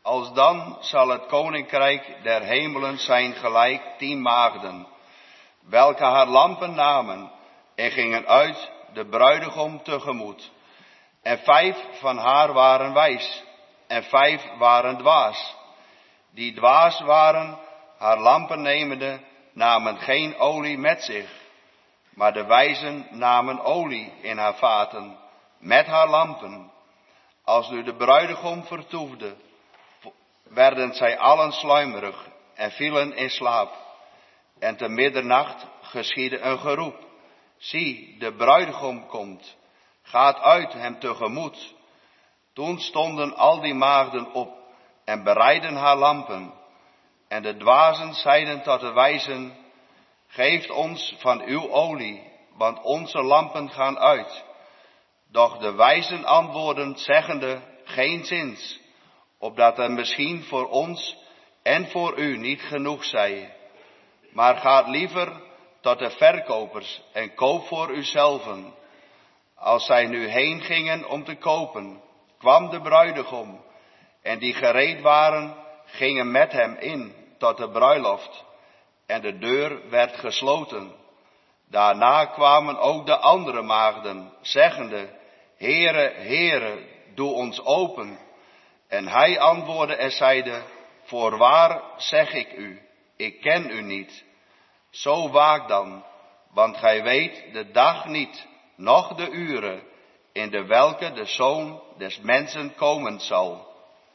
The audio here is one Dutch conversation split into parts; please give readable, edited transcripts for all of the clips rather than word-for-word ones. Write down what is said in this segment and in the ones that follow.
Alsdan zal het koninkrijk der hemelen zijn gelijk 10 maagden, welke haar lampen namen en gingen uit de bruidegom tegemoet. En 5 van haar waren wijs en 5 waren dwaas. Die dwaas waren, haar lampen nemende, namen geen olie met zich. Maar de wijzen namen olie in haar vaten, met haar lampen. Als nu de bruidegom vertoefde, werden zij allen sluimerig en vielen in slaap. En te middernacht geschiedde een geroep. Zie, de bruidegom komt, gaat uit hem tegemoet. Toen stonden al die maagden op en bereidden haar lampen. En de dwazen zeiden tot de wijzen, geeft ons van uw olie, want onze lampen gaan uit. Doch de wijzen antwoordden zeggende, geenszins, opdat er misschien voor ons en voor u niet genoeg zij. Maar gaat liever tot de verkopers en koop voor uzelven. Als zij nu heen gingen om te kopen, kwam de bruidegom, en die gereed waren, gingen met hem in tot de bruiloft, en de deur werd gesloten. Daarna kwamen ook de andere maagden, zeggende, Heere, Heere, doe ons open. En hij antwoordde en zeide, voorwaar zeg ik u, ik ken u niet. Zo waak dan, want gij weet de dag niet, noch de uren, in de welke de Zoon des Mensen komen zal.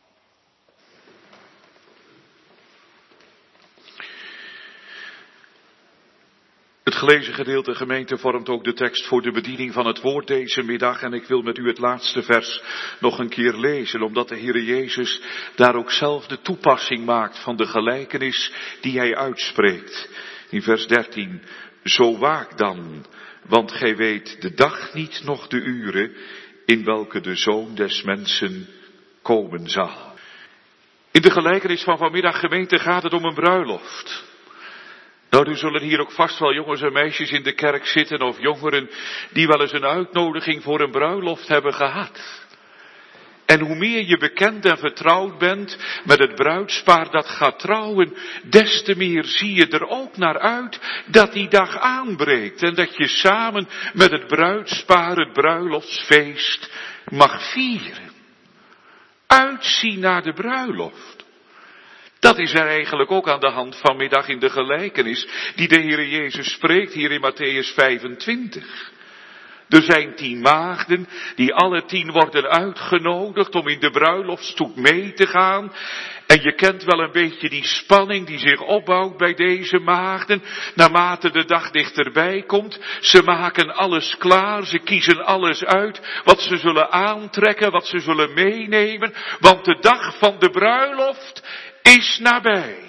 Het gelezen gedeelte, gemeente, vormt ook de tekst voor de bediening van het woord deze middag. En ik wil met u het laatste vers nog een keer lezen, omdat de Heere Jezus daar ook zelf de toepassing maakt van de gelijkenis die hij uitspreekt. In vers 13, zo waak dan, want gij weet de dag niet, noch de uren, in welke de Zoon des Mensen komen zal. In de gelijkenis van vanmiddag, gemeente, gaat het om een bruiloft. Nou, er zullen hier ook vast wel jongens en meisjes in de kerk zitten of jongeren die wel eens een uitnodiging voor een bruiloft hebben gehad. En hoe meer je bekend en vertrouwd bent met het bruidspaar dat gaat trouwen, des te meer zie je er ook naar uit dat die dag aanbreekt en dat je samen met het bruidspaar het bruiloftsfeest mag vieren. Uitzien naar de bruiloft. Dat is er eigenlijk ook aan de hand vanmiddag in de gelijkenis die de Heere Jezus spreekt hier in Mattheüs 25. Er zijn 10 maagden die alle 10 worden uitgenodigd om in de bruiloftstoet mee te gaan. En je kent wel een beetje die spanning die zich opbouwt bij deze maagden. Naarmate de dag dichterbij komt, ze maken alles klaar, ze kiezen alles uit. Wat ze zullen aantrekken, wat ze zullen meenemen. Want de dag van de bruiloft is nabij.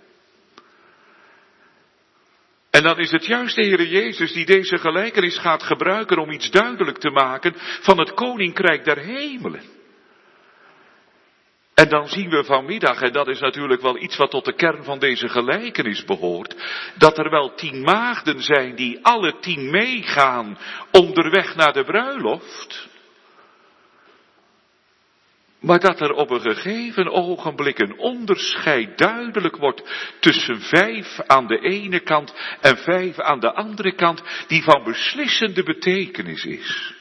En dan is het juist de Heere Jezus die deze gelijkenis gaat gebruiken om iets duidelijk te maken van het koninkrijk der hemelen. En dan zien we vanmiddag, en dat is natuurlijk wel iets wat tot de kern van deze gelijkenis behoort, dat er wel 10 maagden zijn die alle 10 meegaan onderweg naar de bruiloft. Maar dat er op een gegeven ogenblik een onderscheid duidelijk wordt tussen 5 aan de ene kant en 5 aan de andere kant, die van beslissende betekenis is.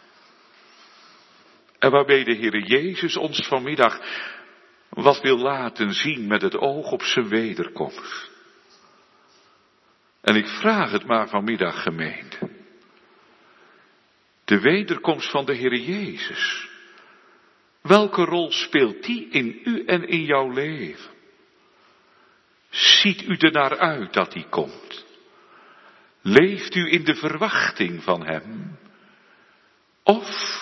En waarbij de Heere Jezus ons vanmiddag wat wil laten zien met het oog op zijn wederkomst. En ik vraag het maar vanmiddag, gemeente. De wederkomst van de Heere Jezus. Welke rol speelt die in u en in jouw leven? Ziet u er naar uit dat die komt? Leeft u in de verwachting van hem? Of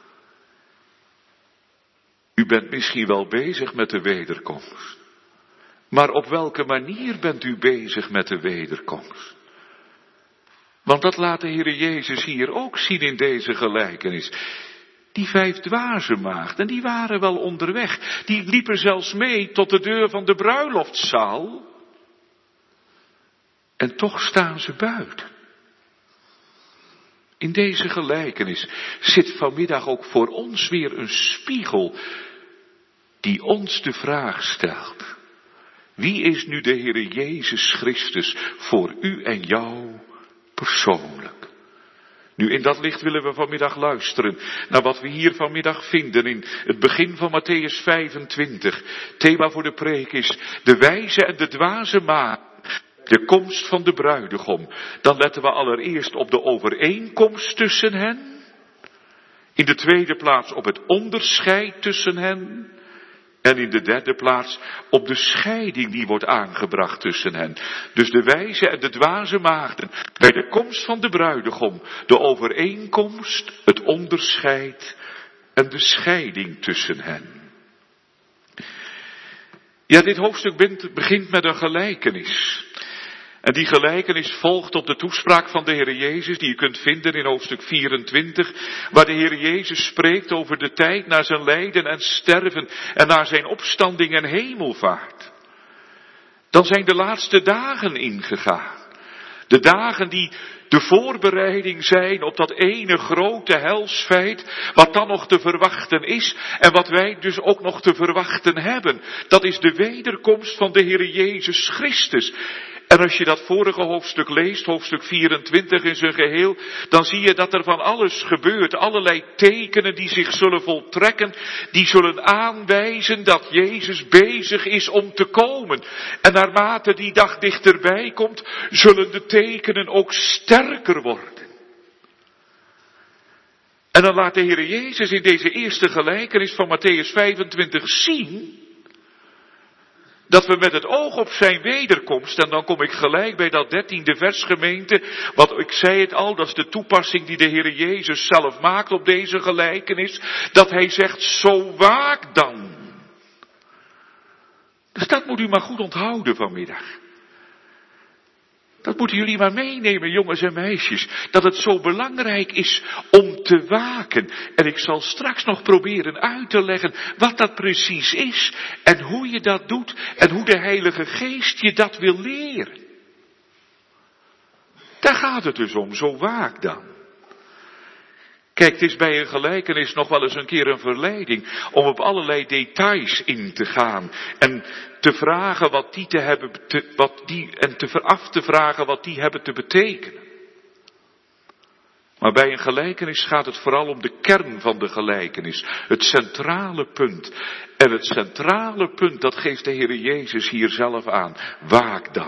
u bent misschien wel bezig met de wederkomst. Maar op welke manier bent u bezig met de wederkomst? Want dat laat de Heere Jezus hier ook zien in deze gelijkenis. Die 5 dwaze maagden, die waren wel onderweg. Die liepen zelfs mee tot de deur van de bruiloftszaal. En toch staan ze buiten. In deze gelijkenis zit vanmiddag ook voor ons weer een spiegel die ons de vraag stelt. Wie is nu de Heere Jezus Christus voor u en jou persoonlijk? Nu, in dat licht willen we vanmiddag luisteren naar wat we hier vanmiddag vinden in het begin van Mattheüs 25. Thema voor de preek is de wijze en de dwaze maagd, de komst van de bruidegom. Dan letten we allereerst op de overeenkomst tussen hen. In de tweede plaats op het onderscheid tussen hen. En in de derde plaats op de scheiding die wordt aangebracht tussen hen. Dus de wijze en de dwaze maagden. Bij de komst van de bruidegom. De overeenkomst, het onderscheid en de scheiding tussen hen. Ja, dit hoofdstuk begint met een gelijkenis. En die gelijkenis volgt op de toespraak van de Heere Jezus, die je kunt vinden in hoofdstuk 24, waar de Heere Jezus spreekt over de tijd na zijn lijden en sterven en na zijn opstanding en hemelvaart. Dan zijn de laatste dagen ingegaan. De dagen die de voorbereiding zijn op dat ene grote helsfeit, wat dan nog te verwachten is en wat wij dus ook nog te verwachten hebben. Dat is de wederkomst van de Heere Jezus Christus. En als je dat vorige hoofdstuk leest, hoofdstuk 24 in zijn geheel, dan zie je dat er van alles gebeurt. Allerlei tekenen die zich zullen voltrekken, die zullen aanwijzen dat Jezus bezig is om te komen. En naarmate die dag dichterbij komt, zullen de tekenen ook sterker worden. En dan laat de Heere Jezus in deze eerste gelijkenis van Mattheüs 25 zien dat we met het oog op zijn wederkomst, en dan kom ik gelijk bij dat 13e vers gemeente, want ik zei het al, dat is de toepassing die de Heere Jezus zelf maakt op deze gelijkenis, dat hij zegt, zo waak dan. Dus dat moet u maar goed onthouden vanmiddag. Dat moeten jullie maar meenemen, jongens en meisjes. Dat het zo belangrijk is om te waken. En ik zal straks nog proberen uit te leggen wat dat precies is. En hoe je dat doet. En hoe de Heilige Geest je dat wil leren. Daar gaat het dus om, zo waak dan. Kijk, het is bij een gelijkenis nog wel eens een keer een verleiding om op allerlei details in te gaan en te vragen wat die te hebben, af te vragen wat die hebben te betekenen. Maar bij een gelijkenis gaat het vooral om de kern van de gelijkenis, het centrale punt. En het centrale punt, dat geeft de Heere Jezus hier zelf aan. Waak dan.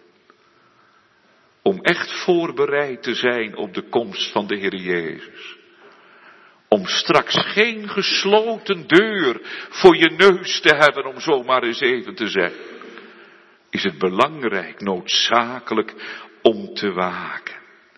Om echt voorbereid te zijn op de komst van de Heere Jezus. Om straks geen gesloten deur voor je neus te hebben, om zo maar eens even te zeggen. Is het belangrijk, noodzakelijk om te waken.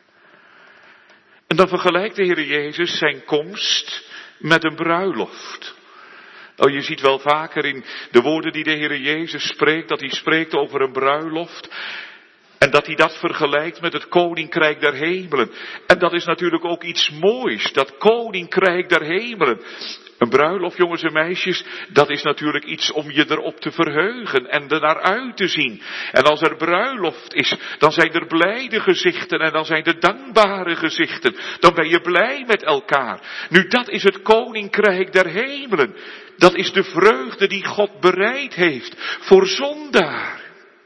En dan vergelijkt de Heer Jezus zijn komst met een bruiloft. Nou, je ziet wel vaker in de woorden die de Heer Jezus spreekt, dat hij spreekt over een bruiloft. En dat hij dat vergelijkt met het koninkrijk der hemelen. En dat is natuurlijk ook iets moois, dat koninkrijk der hemelen. Een bruiloft, jongens en meisjes, dat is natuurlijk iets om je erop te verheugen en er naar uit te zien. En als er bruiloft is, dan zijn er blijde gezichten en dan zijn er dankbare gezichten. Dan ben je blij met elkaar. Nu, dat is het koninkrijk der hemelen. Dat is de vreugde die God bereid heeft voor zondaar.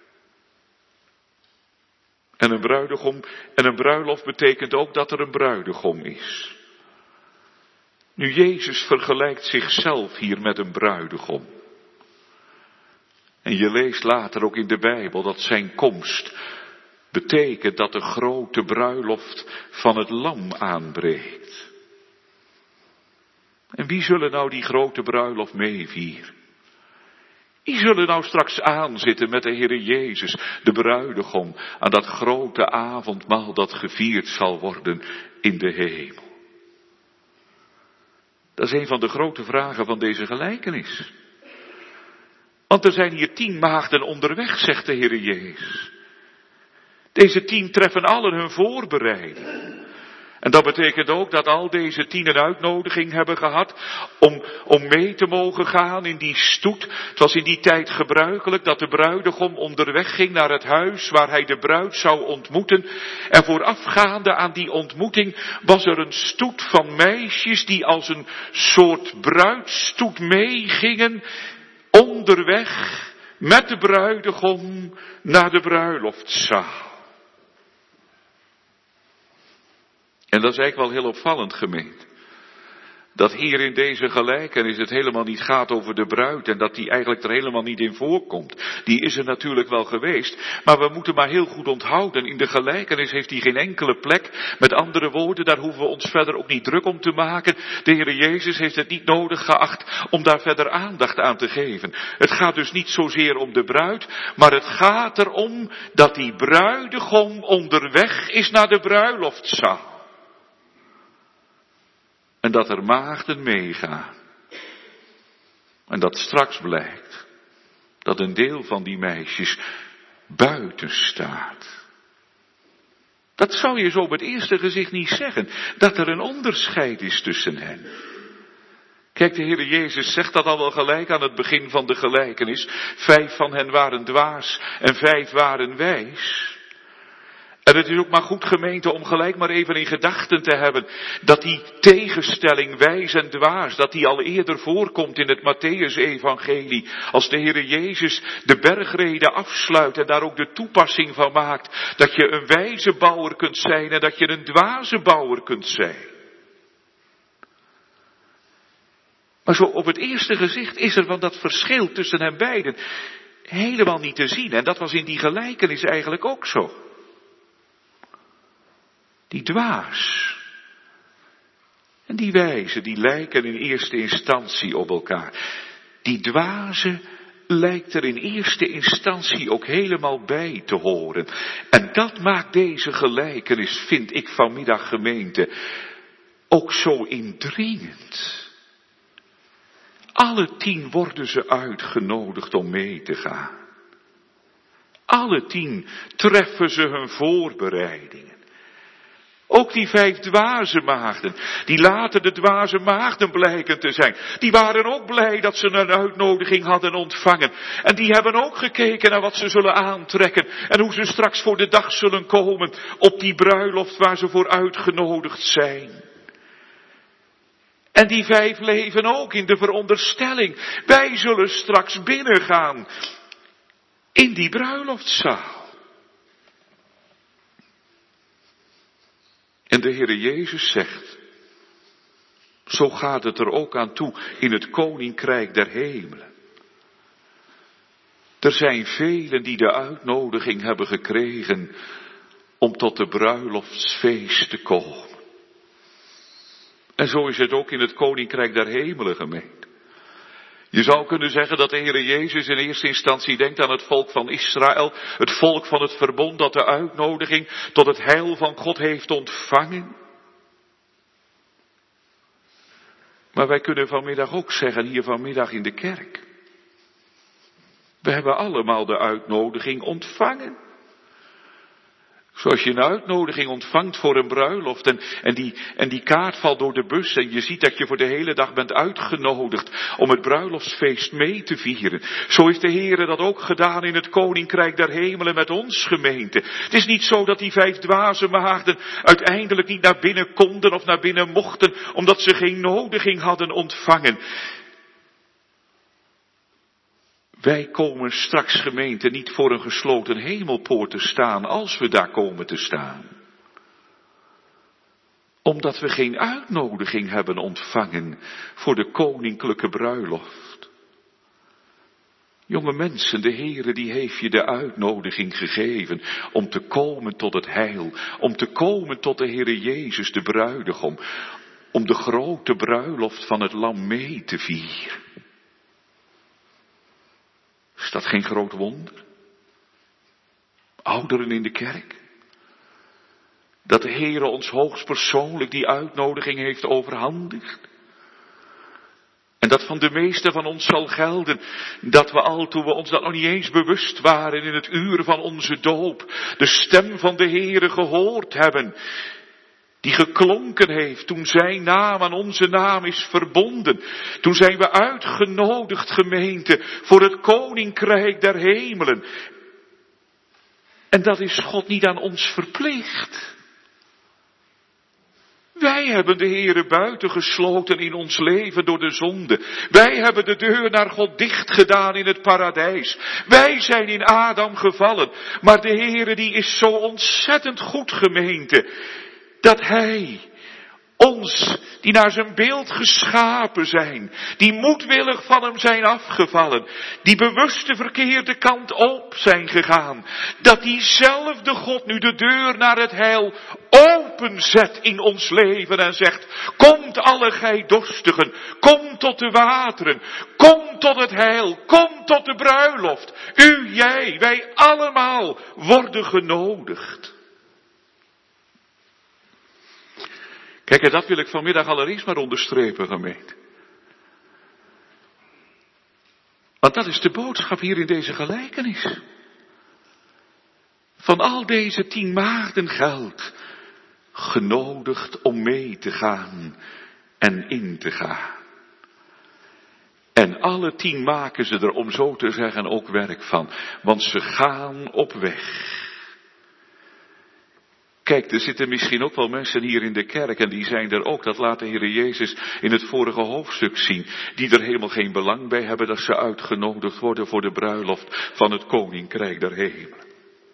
En een bruidegom en een bruiloft betekent ook dat er een bruidegom is. Nu, Jezus vergelijkt zichzelf hier met een bruidegom. En je leest later ook in de Bijbel dat zijn komst betekent dat de grote bruiloft van het lam aanbreekt. En wie zullen nou die grote bruiloft meevieren? Wie zullen nou straks aanzitten met de Heere Jezus, de bruidegom, aan dat grote avondmaal dat gevierd zal worden in de hemel? Dat is een van de grote vragen van deze gelijkenis. Want er zijn hier 10 maagden onderweg, zegt de Heere Jezus. Deze 10 treffen allen hun voorbereiding. En dat betekent ook dat al deze 10 een uitnodiging hebben gehad om mee te mogen gaan in die stoet. Het was in die tijd gebruikelijk dat de bruidegom onderweg ging naar het huis waar hij de bruid zou ontmoeten. En voorafgaande aan die ontmoeting was er een stoet van meisjes die als een soort bruidstoet meegingen onderweg met de bruidegom naar de bruiloftszaal. En dat is eigenlijk wel heel opvallend, gemeente. Dat hier in deze gelijkenis het helemaal niet gaat over de bruid en dat die eigenlijk er helemaal niet in voorkomt. Die is er natuurlijk wel geweest, maar we moeten maar heel goed onthouden. In de gelijkenis heeft hij geen enkele plek. Met andere woorden, daar hoeven we ons verder ook niet druk om te maken. De Heere Jezus heeft het niet nodig geacht om daar verder aandacht aan te geven. Het gaat dus niet zozeer om de bruid, maar het gaat erom dat die bruidegom onderweg is naar de bruiloftszaal. En dat er maagden meegaan. En dat straks blijkt dat een deel van die meisjes buiten staat. Dat zou je zo op het eerste gezicht niet zeggen, dat er een onderscheid is tussen hen. Kijk, de Heere Jezus zegt dat al wel gelijk aan het begin van de gelijkenis. 5 van hen waren dwaas en 5 waren wijs. En het is ook maar goed, gemeente, om gelijk maar even in gedachten te hebben dat die tegenstelling wijs en dwaas, dat die al eerder voorkomt in het Mattheüs-evangelie. Als de Heere Jezus de bergrede afsluit en daar ook de toepassing van maakt, dat je een wijze bouwer kunt zijn en dat je een dwaze bouwer kunt zijn. Maar zo op het eerste gezicht is er van dat verschil tussen hen beiden helemaal niet te zien. En dat was in die gelijkenis eigenlijk ook zo. Die dwaas en die wijze, die lijken in eerste instantie op elkaar. Die dwaze lijkt er in eerste instantie ook helemaal bij te horen. En dat maakt deze gelijkenis, vind ik vanmiddag, gemeente, ook zo indringend. Alle 10 worden ze uitgenodigd om mee te gaan. Alle 10 treffen ze hun voorbereidingen. Ook die 5 dwaze maagden, die later de dwaze maagden blijken te zijn, die waren ook blij dat ze een uitnodiging hadden ontvangen. En die hebben ook gekeken naar wat ze zullen aantrekken en hoe ze straks voor de dag zullen komen op die bruiloft waar ze voor uitgenodigd zijn. En die 5 leven ook in de veronderstelling, wij zullen straks binnengaan in die bruiloftzaal. En de Heere Jezus zegt, zo gaat het er ook aan toe in het koninkrijk der hemelen. Er zijn velen die de uitnodiging hebben gekregen om tot de bruiloftsfeest te komen. En zo is het ook in het koninkrijk der hemelen, gemeente. Je zou kunnen zeggen dat de Heere Jezus in eerste instantie denkt aan het volk van Israël, het volk van het verbond dat de uitnodiging tot het heil van God heeft ontvangen. Maar wij kunnen vanmiddag ook zeggen, hier vanmiddag in de kerk, we hebben allemaal de uitnodiging ontvangen. Zoals je een uitnodiging ontvangt voor een bruiloft en die kaart valt door de bus en je ziet dat je voor de hele dag bent uitgenodigd om het bruiloftsfeest mee te vieren. Zo heeft de Heere dat ook gedaan in het koninkrijk der hemelen met ons, gemeente. Het is niet zo dat die 5 dwaze maagden uiteindelijk niet naar binnen konden of naar binnen mochten omdat ze geen nodiging hadden ontvangen. Wij komen straks, gemeente, niet voor een gesloten hemelpoort te staan als we daar komen te staan. Omdat we geen uitnodiging hebben ontvangen voor de koninklijke bruiloft. Jonge mensen, de Heere die heeft je de uitnodiging gegeven om te komen tot het heil. Om te komen tot de Heere Jezus, de bruidegom. Om de grote bruiloft van het lam mee te vieren. Is dat geen groot wonder? Ouderen in de kerk. Dat de Heere ons hoogstpersoonlijk die uitnodiging heeft overhandigd. En dat van de meeste van ons zal gelden, dat we al toen we ons dat nog niet eens bewust waren in het uur van onze doop, de stem van de Heere gehoord hebben. Die geklonken heeft toen zijn naam aan onze naam is verbonden. Toen zijn we uitgenodigd, gemeente, voor het koninkrijk der hemelen. En dat is God niet aan ons verplicht. Wij hebben de Heere buitengesloten in ons leven door de zonde. Wij hebben de deur naar God dicht gedaan in het paradijs. Wij zijn in Adam gevallen. Maar de Heere die is zo ontzettend goed, gemeente, dat Hij ons, die naar zijn beeld geschapen zijn, die moedwillig van hem zijn afgevallen, die bewust de verkeerde kant op zijn gegaan, dat diezelfde God nu de deur naar het heil openzet in ons leven en zegt, komt alle gij dorstigen, kom tot de wateren, kom tot het heil, kom tot de bruiloft. U, jij, wij allemaal worden genodigd. Kijk, en dat wil ik vanmiddag allereerst maar onderstrepen, gemeente. Want dat is de boodschap hier in deze gelijkenis. Van al deze 10 maagden geldt, genodigd om mee te gaan en in te gaan. En alle 10 maken ze er, om zo te zeggen, ook werk van. Want ze gaan op weg. Kijk, er zitten misschien ook wel mensen hier in de kerk en die zijn er ook, dat laat de Heer Jezus in het vorige hoofdstuk zien, die er helemaal geen belang bij hebben dat ze uitgenodigd worden voor de bruiloft van het koninkrijk der hemelen.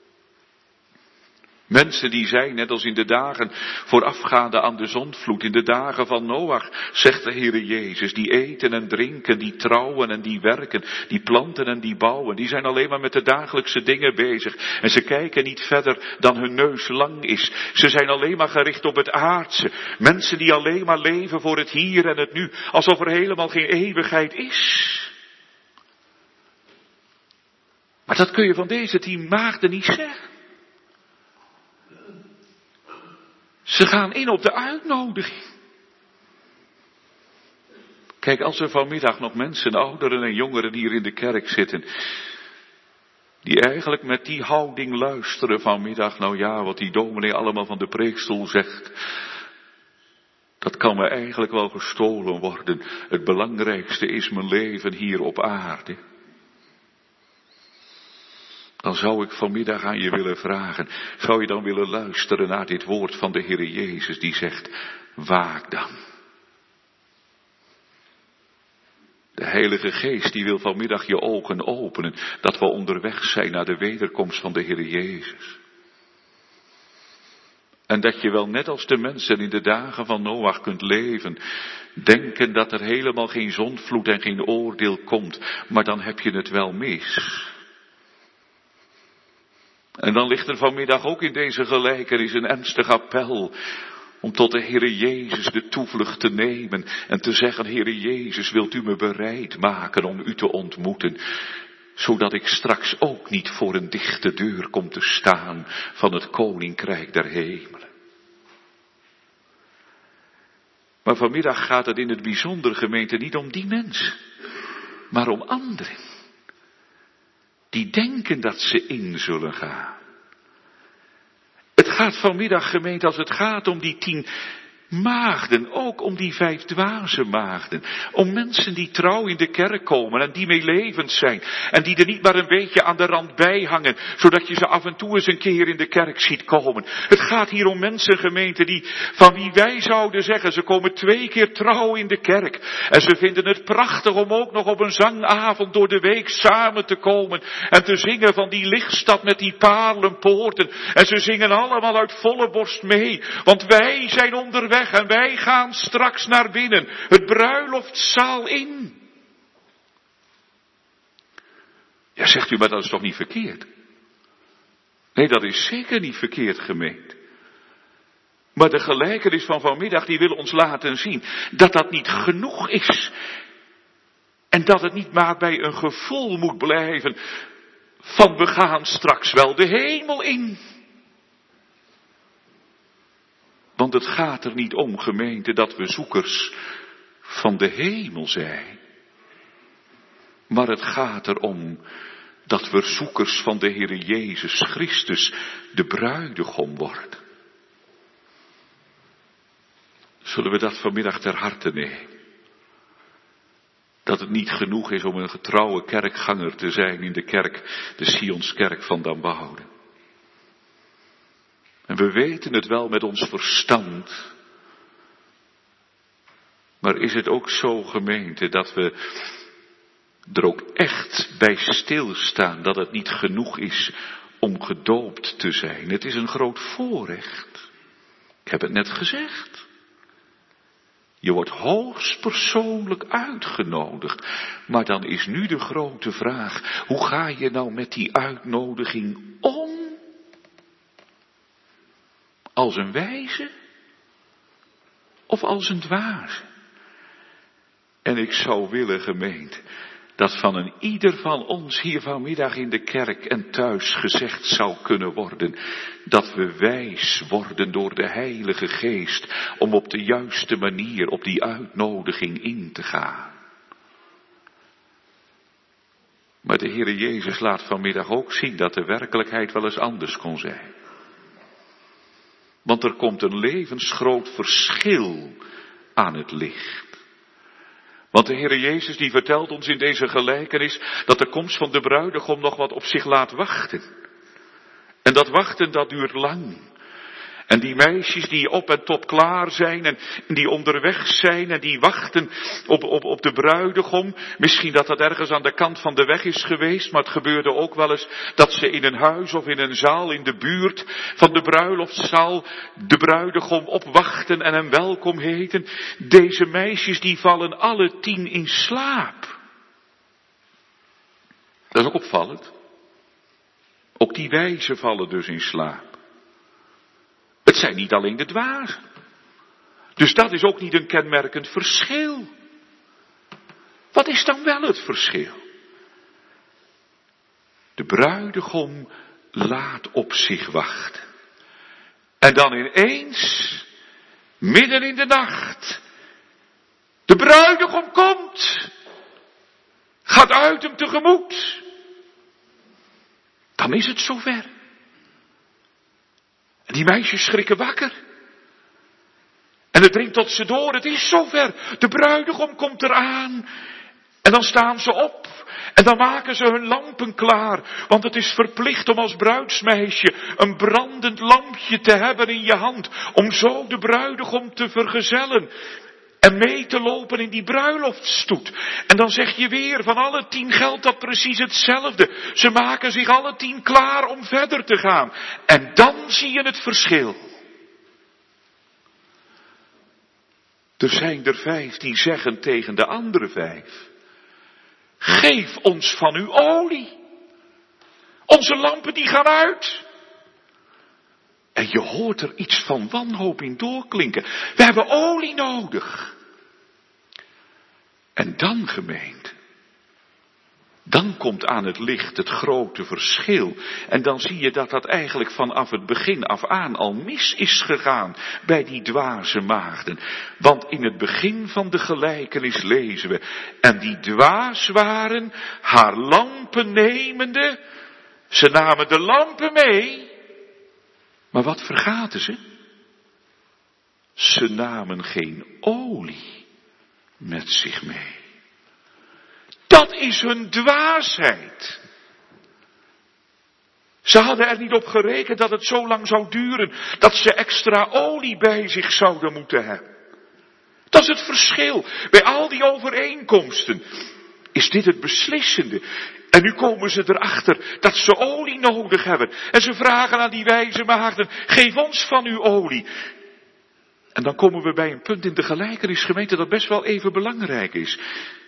Mensen die zijn, net als in de dagen voorafgaande aan de zondvloed, in de dagen van Noach, zegt de Heere Jezus, die eten en drinken, die trouwen en die werken, die planten en die bouwen, die zijn alleen maar met de dagelijkse dingen bezig. En ze kijken niet verder dan hun neus lang is. Ze zijn alleen maar gericht op het aardse. Mensen die alleen maar leven voor het hier en het nu, alsof er helemaal geen eeuwigheid is. Maar dat kun je van deze 10 maagden niet zeggen. Ze gaan in op de uitnodiging. Kijk, als er vanmiddag nog mensen, ouderen en jongeren hier in de kerk zitten, die eigenlijk met die houding luisteren vanmiddag, nou ja, wat die dominee allemaal van de preekstoel zegt, dat kan me eigenlijk wel gestolen worden. Het belangrijkste is mijn leven hier op aarde. Dan zou ik vanmiddag aan je willen vragen, zou je dan willen luisteren naar dit woord van de Heere Jezus die zegt, waak dan. De Heilige Geest die wil vanmiddag je ogen openen, dat we onderweg zijn naar de wederkomst van de Heere Jezus. En dat je wel net als de mensen in de dagen van Noach kunt leven, denken dat er helemaal geen zondvloed en geen oordeel komt, maar dan heb je het wel mis. En dan ligt er vanmiddag ook in deze gelijkenis een ernstig appel om tot de Heere Jezus de toevlucht te nemen en te zeggen, Heere Jezus, wilt u me bereid maken om u te ontmoeten, zodat ik straks ook niet voor een dichte deur kom te staan van het koninkrijk der hemelen. Maar vanmiddag gaat het in het bijzonder, gemeente, niet om die mensen, maar om anderen. Die denken dat ze in zullen gaan. Het gaat vanmiddag, gemeente, als het gaat om die 10 maagden, ook om die 5 dwaze maagden. Om mensen die trouw in de kerk komen en die meelevend zijn. En die er niet maar een beetje aan de rand bij hangen, zodat je ze af en toe eens een keer in de kerk ziet komen. Het gaat hier om mensen, gemeente, die, van wie wij zouden zeggen, ze komen 2 keer trouw in de kerk. En ze vinden het prachtig om ook nog op een zangavond door de week samen te komen. En te zingen van die lichtstad met die paarlenpoorten. En ze zingen allemaal uit volle borst mee. Want wij zijn onderweg. En wij gaan straks naar binnen, het bruiloftzaal in. Ja, zegt u, maar dat is toch niet verkeerd? Nee, dat is zeker niet verkeerd, gemeente. Maar de gelijkenis van vanmiddag, die wil ons laten zien dat dat niet genoeg is. En dat het niet maar bij een gevoel moet blijven van we gaan straks wel de hemel in. Want het gaat er niet om, gemeente, dat we zoekers van de hemel zijn. Maar het gaat erom dat we zoekers van de Heere Jezus Christus, de bruidegom, worden. Zullen we dat vanmiddag ter harte nemen? Dat het niet genoeg is om een getrouwe kerkganger te zijn in de kerk, de Sionskerk van Dambouden. En we weten het wel met ons verstand. Maar is het ook zo, gemeente, dat we er ook echt bij stilstaan dat het niet genoeg is om gedoopt te zijn? Het is een groot voorrecht. Ik heb het net gezegd. Je wordt hoogstpersoonlijk uitgenodigd. Maar dan is nu de grote vraag, hoe ga je nou met die uitnodiging om? Als een wijze of als een dwaze? En ik zou willen, gemeente, dat van een ieder van ons hier vanmiddag in de kerk en thuis gezegd zou kunnen worden, dat we wijs worden door de Heilige Geest om op de juiste manier op die uitnodiging in te gaan. Maar de Heere Jezus laat vanmiddag ook zien dat de werkelijkheid wel eens anders kon zijn. Want er komt een levensgroot verschil aan het licht. Want de Heere Jezus die vertelt ons in deze gelijkenis dat de komst van de bruidegom nog wat op zich laat wachten. En dat wachten dat duurt lang. En die meisjes die op en top klaar zijn en die onderweg zijn en die wachten op de bruidegom. Misschien dat dat ergens aan de kant van de weg is geweest, maar het gebeurde ook wel eens dat ze in een huis of in een zaal in de buurt van de bruiloftszaal de bruidegom opwachten en hem welkom heten. Deze meisjes die vallen alle 10 in slaap. Dat is ook opvallend. Ook die wijzen vallen dus in slaap. Het zijn niet alleen de dwazen. Dus dat is ook niet een kenmerkend verschil. Wat is dan wel het verschil? De bruidegom laat op zich wachten. En dan ineens, midden in de nacht, de bruidegom komt. Gaat uit hem tegemoet. Dan is het zover. En die meisjes schrikken wakker. En het dringt tot ze door, het is zover. De bruidegom komt eraan. En dan staan ze op. En dan maken ze hun lampen klaar. Want het is verplicht om als bruidsmeisje een brandend lampje te hebben in je hand. Om zo de bruidegom te vergezellen. En mee te lopen in die bruiloftstoet. En dan zeg je weer, van alle 10 geldt dat precies hetzelfde. Ze maken zich alle 10 klaar om verder te gaan. En dan zie je het verschil. Er zijn er 5 die zeggen tegen de andere 5. Geef ons van uw olie. Onze lampen die gaan uit. En je hoort er iets van wanhoop in doorklinken. We hebben olie nodig. En dan, gemeente, dan komt aan het licht het grote verschil. En dan zie je dat dat eigenlijk vanaf het begin af aan al mis is gegaan bij die dwaze maagden. Want in het begin van de gelijkenis lezen we, en die dwaas waren, haar lampen nemende, ze namen de lampen mee. Maar wat vergaten ze? Ze namen geen olie met zich mee. Dat is hun dwaasheid. Ze hadden er niet op gerekend dat het zo lang zou duren, dat ze extra olie bij zich zouden moeten hebben. Dat is het verschil. Bij al die overeenkomsten is dit het beslissende. En nu komen ze erachter dat ze olie nodig hebben. En ze vragen aan die wijze maagden, geef ons van uw olie. En dan komen we bij een punt in de gelijkenis, gemeente, dat best wel even belangrijk is.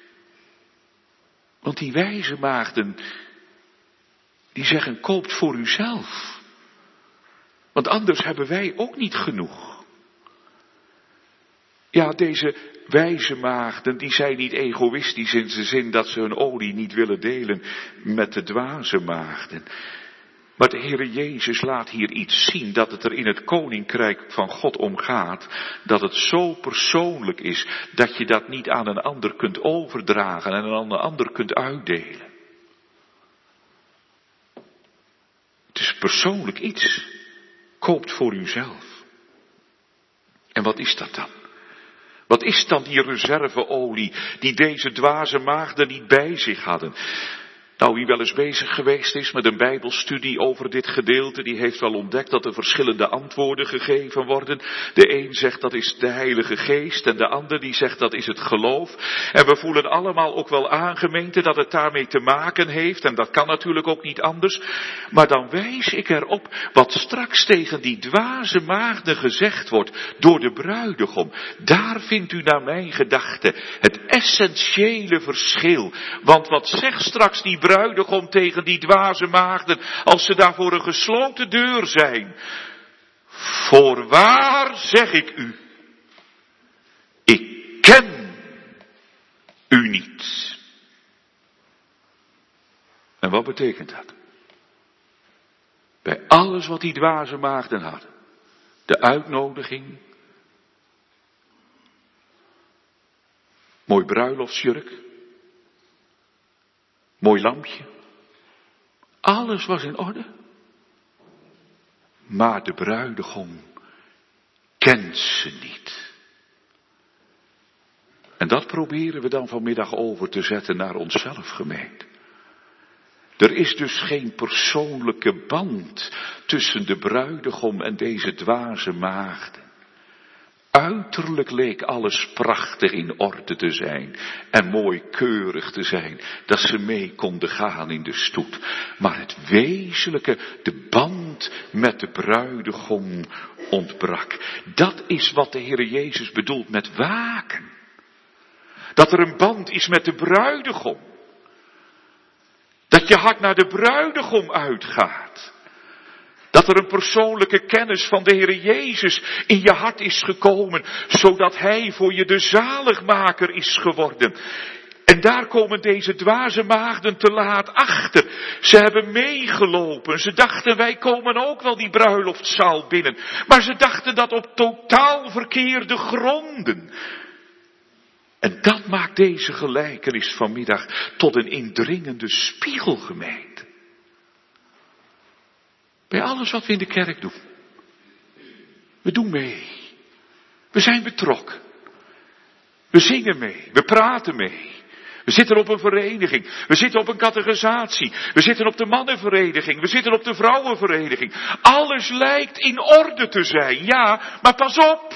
Want die wijze maagden, die zeggen, koopt voor uzelf. Want anders hebben wij ook niet genoeg. Ja, deze wijze maagden, die zijn niet egoïstisch in de zin dat ze hun olie niet willen delen met de dwaze maagden. Maar de Heere Jezus laat hier iets zien, dat het er in het koninkrijk van God om gaat, dat het zo persoonlijk is, dat je dat niet aan een ander kunt overdragen en aan een ander kunt uitdelen. Het is persoonlijk iets. Koopt voor uzelf. En wat is dat dan? Wat is dan die reserveolie die deze dwaze maagden niet bij zich hadden? Nou, wie wel eens bezig geweest is met een bijbelstudie over dit gedeelte, die heeft wel ontdekt dat er verschillende antwoorden gegeven worden. De een zegt dat is de Heilige Geest en de ander die zegt dat is het geloof. En we voelen allemaal ook wel aan, gemeente, dat het daarmee te maken heeft. En dat kan natuurlijk ook niet anders. Maar dan wijs ik erop wat straks tegen die dwaze maagden gezegd wordt door de bruidegom. Daar vindt u naar mijn gedachte het essentiële verschil. Want wat zegt straks die bruidegom tegen die dwaze maagden als ze daar voor een gesloten deur zijn? Voorwaar zeg ik u, ik ken u niet. En wat betekent dat? Bij alles wat die dwaze maagden hadden, de uitnodiging, mooi bruiloftsjurk, mooi lampje. Alles was in orde. Maar de bruidegom kent ze niet. En dat proberen we dan vanmiddag over te zetten naar onszelf, gemeente. Er is dus geen persoonlijke band tussen de bruidegom en deze dwaze maagden. Uiterlijk leek alles prachtig in orde te zijn en mooi keurig te zijn, dat ze mee konden gaan in de stoet. Maar het wezenlijke, de band met de bruidegom ontbrak. Dat is wat de Heer Jezus bedoelt met waken. Dat er een band is met de bruidegom. Dat je hart naar de bruidegom uitgaat. Dat er een persoonlijke kennis van de Heer Jezus in je hart is gekomen, zodat Hij voor je de zaligmaker is geworden. En daar komen deze dwaze maagden te laat achter. Ze hebben meegelopen. Ze dachten, wij komen ook wel die bruiloftzaal binnen. Maar ze dachten dat op totaal verkeerde gronden. En dat maakt deze gelijkenis vanmiddag tot een indringende spiegel, gemeente. Bij alles wat we in de kerk doen. We doen mee. We zijn betrokken. We zingen mee. We praten mee. We zitten op een vereniging. We zitten op een catechisatie. We zitten op de mannenvereniging. We zitten op de vrouwenvereniging. Alles lijkt in orde te zijn. Ja, maar pas op.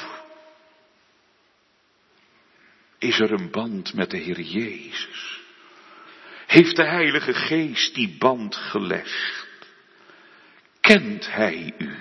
Is er een band met de Heer Jezus? Heeft de Heilige Geest die band gelegd? Kent Hij u?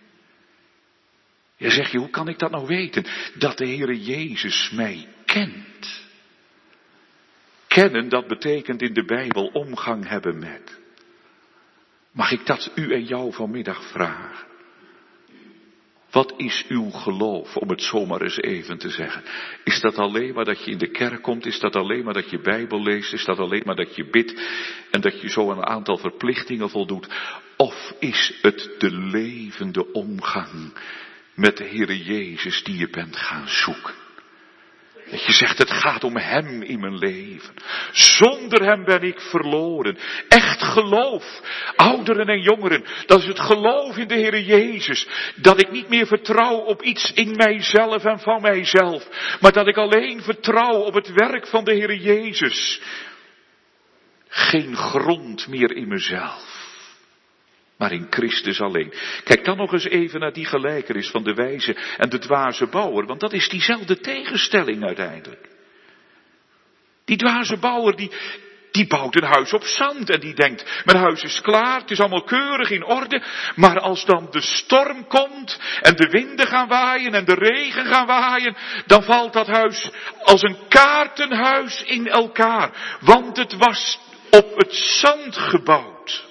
Je zegt, hoe kan ik dat nou weten? Dat de Heer Jezus mij kent. Kennen, dat betekent in de Bijbel omgang hebben met. Mag ik dat u en jou vanmiddag vragen? Wat is uw geloof, om het zomaar eens even te zeggen? Is dat alleen maar dat je in de kerk komt? Is dat alleen maar dat je Bijbel leest? Is dat alleen maar dat je bidt en dat je zo een aantal verplichtingen voldoet? Of is het de levende omgang met de Heer Jezus die je bent gaan zoeken? Dat je zegt, het gaat om Hem in mijn leven. Zonder Hem ben ik verloren. Echt geloof, ouderen en jongeren, dat is het geloof in de Heer Jezus. Dat ik niet meer vertrouw op iets in mijzelf en van mijzelf. Maar dat ik alleen vertrouw op het werk van de Heer Jezus. Geen grond meer in mezelf. Maar in Christus alleen. Kijk dan nog eens even naar die gelijkenis van de wijze en de dwaze bouwer. Want dat is diezelfde tegenstelling uiteindelijk. Die dwaze bouwer die bouwt een huis op zand. En die denkt, mijn huis is klaar, het is allemaal keurig in orde. Maar als dan de storm komt en de winden gaan waaien en de regen gaan waaien. Dan valt dat huis als een kaartenhuis in elkaar. Want het was op het zand gebouwd.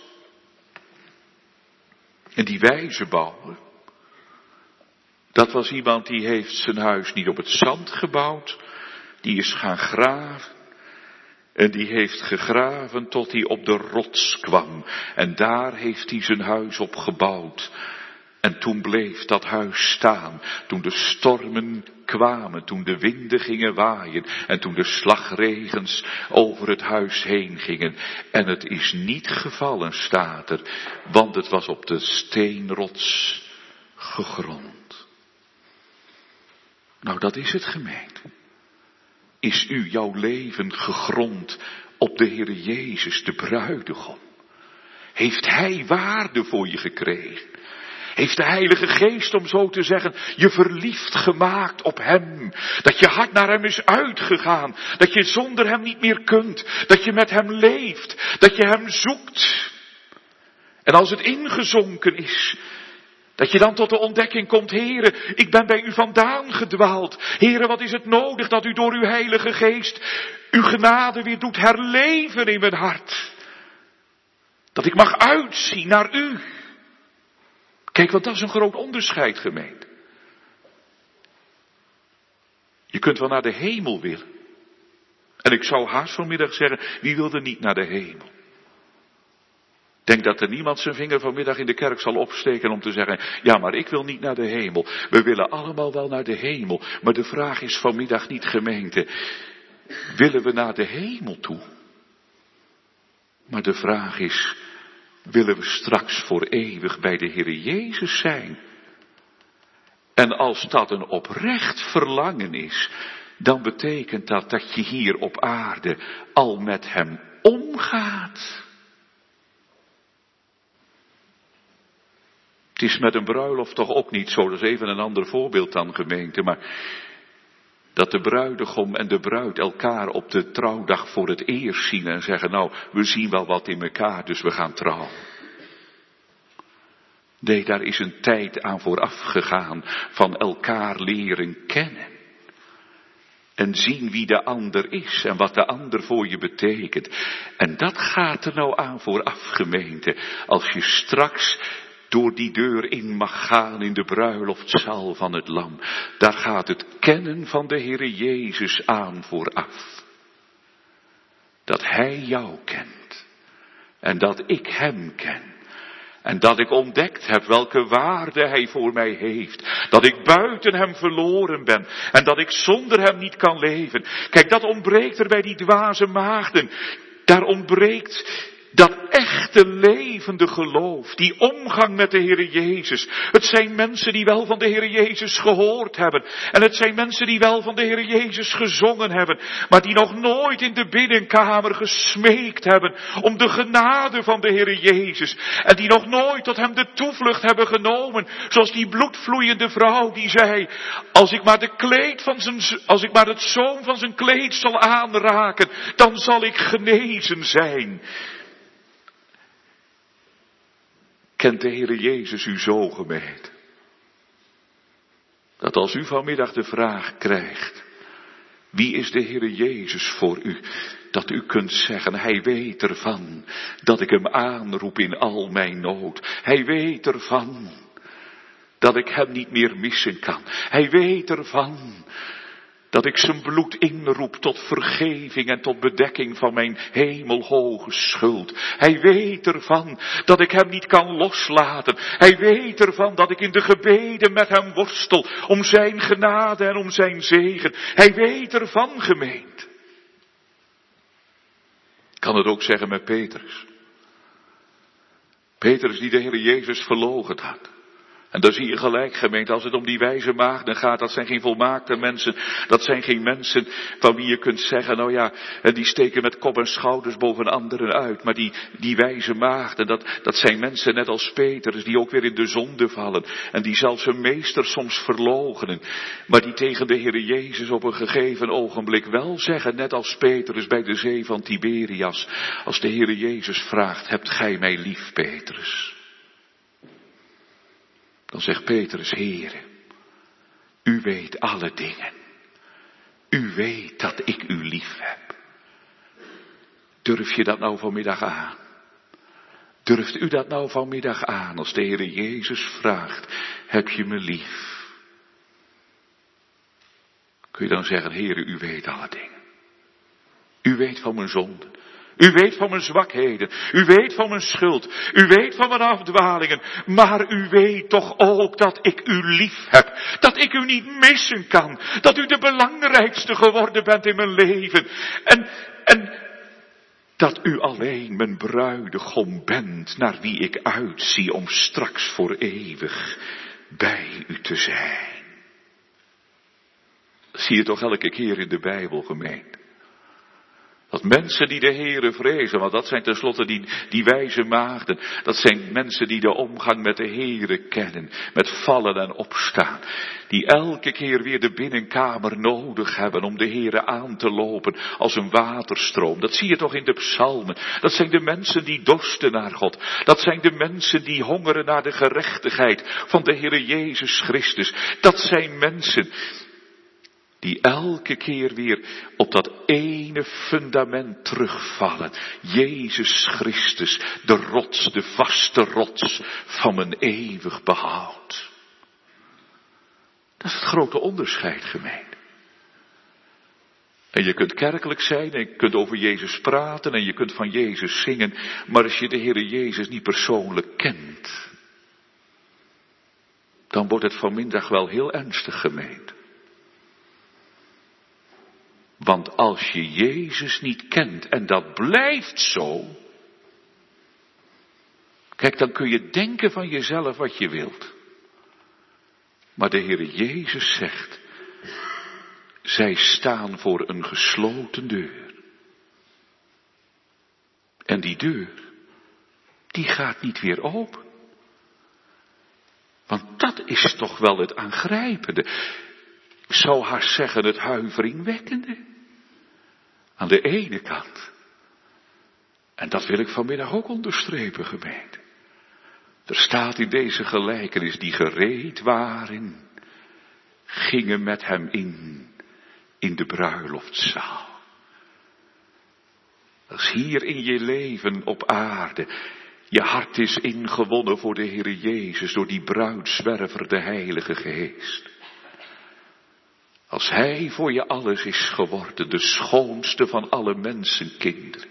En die wijze bouwer, dat was iemand die heeft zijn huis niet op het zand gebouwd, die is gaan graven. En die heeft gegraven tot hij op de rots kwam. En daar heeft hij zijn huis op gebouwd. En toen bleef dat huis staan, toen de stormen kwamen, toen de winden gingen waaien en toen de slagregens over het huis heen gingen. En het is niet gevallen, staat er, want het was op de steenrots gegrond. Nou, dat is het, gemeente. Is jouw leven gegrond op de Heere Jezus, de bruidegom? Heeft Hij waarde voor je gekregen? Heeft de Heilige Geest, om zo te zeggen, je verliefd gemaakt op Hem? Dat je hart naar Hem is uitgegaan. Dat je zonder Hem niet meer kunt. Dat je met Hem leeft. Dat je Hem zoekt. En als het ingezonken is, dat je dan tot de ontdekking komt, Heere, ik ben bij U vandaan gedwaald. Heere, wat is het nodig dat U door Uw Heilige Geest Uw genade weer doet herleven in mijn hart. Dat ik mag uitzien naar U. Kijk, want dat is een groot onderscheid, gemeente. Je kunt wel naar de hemel willen. En ik zou haast vanmiddag zeggen, wie wil er niet naar de hemel? Ik denk dat er niemand zijn vinger vanmiddag in de kerk zal opsteken om te zeggen, ja, maar ik wil niet naar de hemel. We willen allemaal wel naar de hemel. Maar de vraag is vanmiddag niet, gemeente, willen we naar de hemel toe? Maar de vraag is, willen we straks voor eeuwig bij de Heere Jezus zijn? En als dat een oprecht verlangen is, dan betekent dat dat je hier op aarde al met Hem omgaat. Het is met een bruiloft toch ook niet zo, dat is even een ander voorbeeld dan, gemeente, maar dat de bruidegom en de bruid elkaar op de trouwdag voor het eerst zien en zeggen, nou, we zien wel wat in elkaar, dus we gaan trouwen. Nee, daar is een tijd aan vooraf gegaan van elkaar leren kennen. En zien wie de ander is en wat de ander voor je betekent. En dat gaat er nou aan vooraf, gemeente, als je straks door die deur in mag gaan in de bruiloftzaal van het Lam. Daar gaat het kennen van de Heere Jezus aan vooraf. Dat Hij jou kent. En dat ik Hem ken. En dat ik ontdekt heb welke waarde Hij voor mij heeft. Dat ik buiten Hem verloren ben. En dat ik zonder Hem niet kan leven. Kijk, dat ontbreekt er bij die dwaze maagden. Daar ontbreekt dat echte levende geloof, die omgang met de Heere Jezus. Het zijn mensen die wel van de Heere Jezus gehoord hebben. En het zijn mensen die wel van de Heere Jezus gezongen hebben. Maar die nog nooit in de binnenkamer gesmeekt hebben om de genade van de Heere Jezus. En die nog nooit tot Hem de toevlucht hebben genomen. Zoals die bloedvloeiende vrouw die zei, als ik maar het zoom van zijn kleed zal aanraken, dan zal ik genezen zijn. Kent de Heere Jezus u zo, gemeente? Dat als u vanmiddag de vraag krijgt, wie is de Heere Jezus voor u? Dat u kunt zeggen, Hij weet ervan dat ik Hem aanroep in al mijn nood. Hij weet ervan dat ik Hem niet meer missen kan. Hij weet ervan dat ik zijn bloed inroep tot vergeving en tot bedekking van mijn hemelhoge schuld. Hij weet ervan dat ik Hem niet kan loslaten. Hij weet ervan dat ik in de gebeden met Hem worstel om zijn genade en om zijn zegen. Hij weet ervan, gemeente. Ik kan het ook zeggen met Petrus. Petrus die de Heer Jezus verloochend had. En daar zie je gelijk, gemeente, als het om die wijze maagden gaat, dat zijn geen volmaakte mensen, dat zijn geen mensen van wie je kunt zeggen, nou ja, die steken met kop en schouders boven anderen uit. Maar die wijze maagden, dat zijn mensen net als Petrus, die ook weer in de zonde vallen. En die zelfs hun meester soms verloochenen. Maar die tegen de Heere Jezus op een gegeven ogenblik wel zeggen, net als Petrus bij de zee van Tiberias. Als de Heere Jezus vraagt, hebt gij mij lief, Petrus? Dan zegt Petrus, Heere, u weet alle dingen. U weet dat ik u lief heb. Durf je dat nou vanmiddag aan? Durft u dat nou vanmiddag aan als de Heere Jezus vraagt, heb je me lief? Kun je dan zeggen, Heere, u weet alle dingen. U weet van mijn zonden. U weet van mijn zwakheden. U weet van mijn schuld. U weet van mijn afdwalingen. Maar u weet toch ook dat ik u lief heb. Dat ik u niet missen kan. Dat u de belangrijkste geworden bent in mijn leven. En dat u alleen mijn bruidegom bent naar wie ik uitzie om straks voor eeuwig bij u te zijn. Dat zie je toch elke keer in de Bijbel, gemeente. Dat mensen die de Heere vrezen, want dat zijn tenslotte die wijze maagden. Dat zijn mensen die de omgang met de Heere kennen. Met vallen en opstaan. Die elke keer weer de binnenkamer nodig hebben om de Heere aan te lopen als een waterstroom. Dat zie je toch in de psalmen. Dat zijn de mensen die dorsten naar God. Dat zijn de mensen die hongeren naar de gerechtigheid van de Heere Jezus Christus. Dat zijn mensen die elke keer weer op dat ene fundament terugvallen. Jezus Christus, de rots, de vaste rots van mijn eeuwig behoud. Dat is het grote onderscheid, gemeente. En je kunt kerkelijk zijn en je kunt over Jezus praten en je kunt van Jezus zingen. Maar als je de Heere Jezus niet persoonlijk kent, dan wordt het vanmiddag wel heel ernstig, gemeente. Want als je Jezus niet kent en dat blijft zo, kijk, dan kun je denken van jezelf wat je wilt. Maar de Heere Jezus zegt, zij staan voor een gesloten deur. En die deur, die gaat niet weer open. Want dat is toch wel het aangrijpende. Ik zou haast zeggen het huiveringwekkende. Aan de ene kant. En dat wil ik vanmiddag ook onderstrepen, gemeente. Er staat in deze gelijkenis, die gereed waren, gingen met hem in de bruiloftzaal. Als hier in je leven op aarde je hart is ingewonnen voor de Heere Jezus door die bruidzwerver, de Heilige Geest. Als Hij voor je alles is geworden, de schoonste van alle mensenkinderen.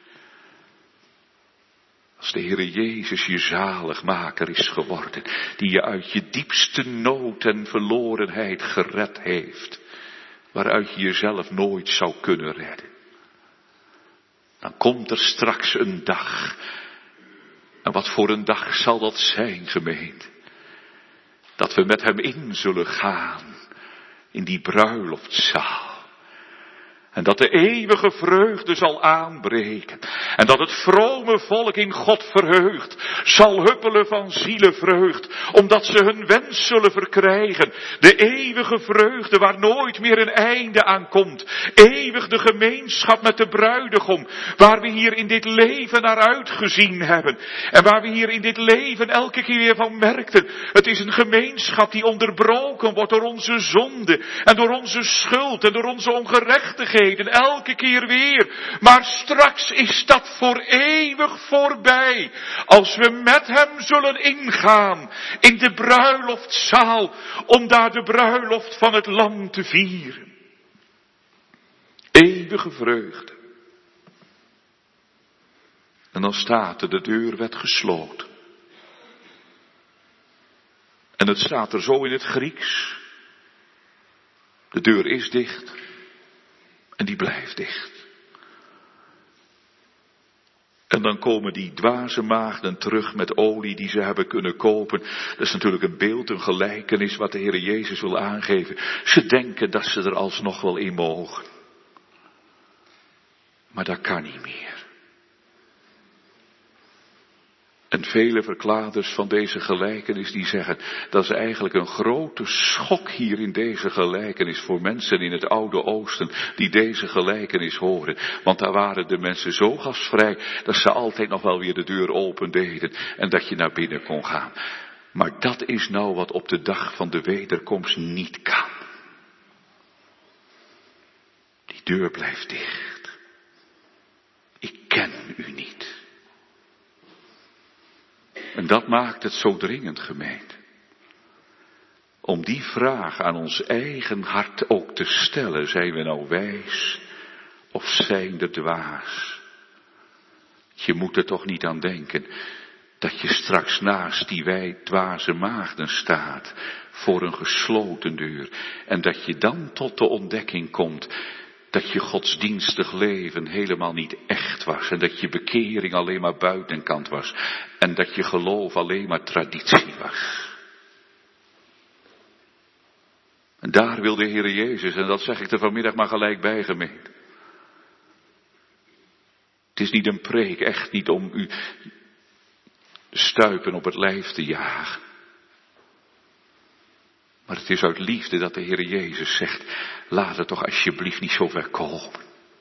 Als de Heere Jezus je zaligmaker is geworden, die je uit je diepste nood en verlorenheid gered heeft, waaruit je jezelf nooit zou kunnen redden. Dan komt er straks een dag. En wat voor een dag zal dat zijn, gemeente? Dat we met hem in zullen gaan. In die bruiloftzaal. En dat de eeuwige vreugde zal aanbreken. En dat het vrome volk in God verheugt. Zal huppelen van zielenvreugd. Omdat ze hun wens zullen verkrijgen. De eeuwige vreugde waar nooit meer een einde aan komt. Eeuwig de gemeenschap met de bruidegom. Waar we hier in dit leven naar uitgezien hebben. En waar we hier in dit leven elke keer weer van merkten. Het is een gemeenschap die onderbroken wordt door onze zonde. En door onze schuld en door onze ongerechtigheden. Elke keer weer. Maar straks is dat voor eeuwig voorbij. Als we met hem zullen ingaan in de bruiloftzaal. Om daar de bruiloft van het lam te vieren. Eeuwige vreugde. En dan staat er, de deur werd gesloten. En het staat er zo in het Grieks. De deur is dicht. En die blijft dicht. En dan komen die dwaze maagden terug met olie die ze hebben kunnen kopen. Dat is natuurlijk een beeld, een gelijkenis wat de Heere Jezus wil aangeven. Ze denken dat ze er alsnog wel in mogen. Maar dat kan niet meer. En vele verklaarders van deze gelijkenis die zeggen, dat is eigenlijk een grote schok hier in deze gelijkenis voor mensen in het Oude Oosten die deze gelijkenis horen. Want daar waren de mensen zo gastvrij dat ze altijd nog wel weer de deur open deden en dat je naar binnen kon gaan. Maar dat is nou wat op de dag van de wederkomst niet kan. Die deur blijft dicht. Ik ken u niet. En dat maakt het zo dringend, gemeente. Om die vraag aan ons eigen hart ook te stellen. Zijn we nou wijs of zijn we dwaas? Je moet er toch niet aan denken dat je straks naast die dwaze maagden staat voor een gesloten deur. En dat je dan tot de ontdekking komt dat je godsdienstig leven helemaal niet echt was. En dat je bekering alleen maar buitenkant was. En dat je geloof alleen maar traditie was. En daar wil de Heer Jezus, en dat zeg ik er vanmiddag maar gelijk bij, gemeente. Het is niet een preek, echt niet om u de stuipen op het lijf te jagen. Maar het is uit liefde dat de Heer Jezus zegt, laat het toch alsjeblieft niet zo ver komen.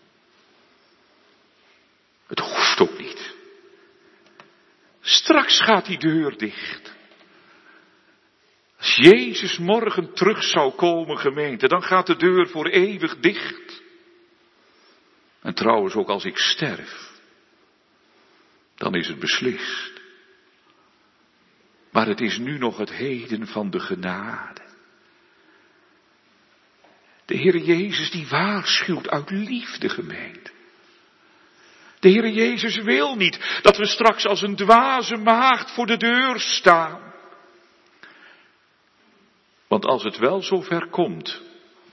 Het hoeft ook niet. Straks gaat die deur dicht. Als Jezus morgen terug zou komen, gemeente, dan gaat de deur voor eeuwig dicht. En trouwens ook als ik sterf, dan is het beslist. Maar het is nu nog het heden van de genade. De Heer Jezus die waarschuwt uit liefde, gemeente. De Heer Jezus wil niet dat we straks als een dwaze maagd voor de deur staan. Want als het wel zover komt,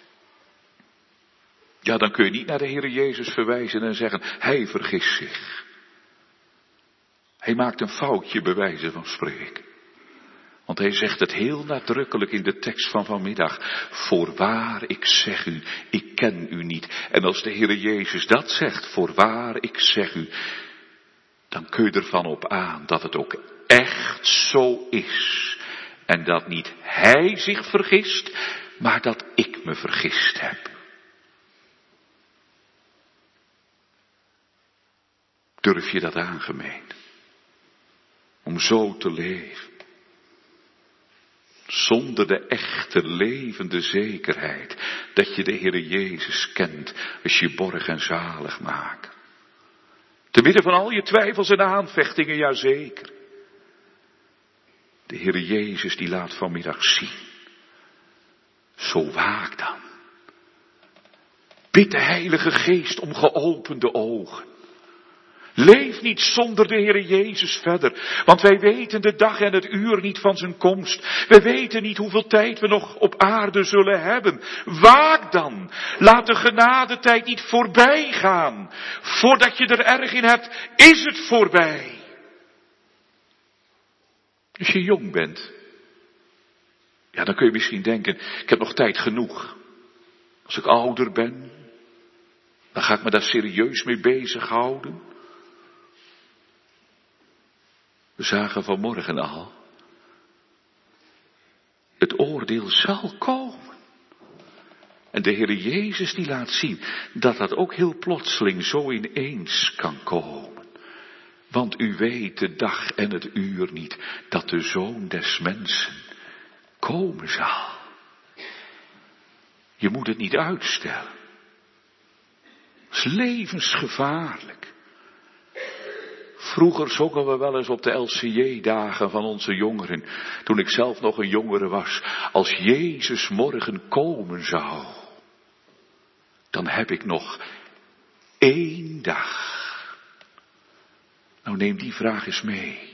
ja, dan kun je niet naar de Heer Jezus verwijzen en zeggen, hij vergist zich. Hij maakt een foutje, bij wijze van spreken. Want hij zegt het heel nadrukkelijk in de tekst van vanmiddag. Voorwaar, ik zeg u, ik ken u niet. En als de Heer Jezus dat zegt, voorwaar, ik zeg u, dan kun je ervan op aan dat het ook echt zo is. En dat niet hij zich vergist, maar dat ik me vergist heb. Durf je dat aan, gemeente? Om zo te leven. Zonder de echte levende zekerheid dat je de Heer Jezus kent als je borg en zalig maakt. Te midden van al je twijfels en aanvechtingen, jazeker. De Heer Jezus die laat vanmiddag zien. Zo waak dan. Bid de Heilige Geest om geopende ogen. Leef niet zonder de Heer Jezus verder, want wij weten de dag en het uur niet van zijn komst. Wij weten niet hoeveel tijd we nog op aarde zullen hebben. Waak dan, laat de genadetijd niet voorbij gaan. Voordat je er erg in hebt, is het voorbij. Als je jong bent, ja, dan kun je misschien denken, ik heb nog tijd genoeg. Als ik ouder ben, dan ga ik me daar serieus mee bezighouden. We zagen vanmorgen al, het oordeel zal komen. En de Heer Jezus die laat zien dat dat ook heel plotseling zo ineens kan komen. Want u weet de dag en het uur niet dat de Zoon des Mensen komen zal. Je moet het niet uitstellen. Het is levensgevaarlijk. Vroeger zongen we wel eens op de LCJ-dagen van onze jongeren, toen ik zelf nog een jongere was, als Jezus morgen komen zou, dan heb ik nog 1 dag. Nou, neem die vraag eens mee.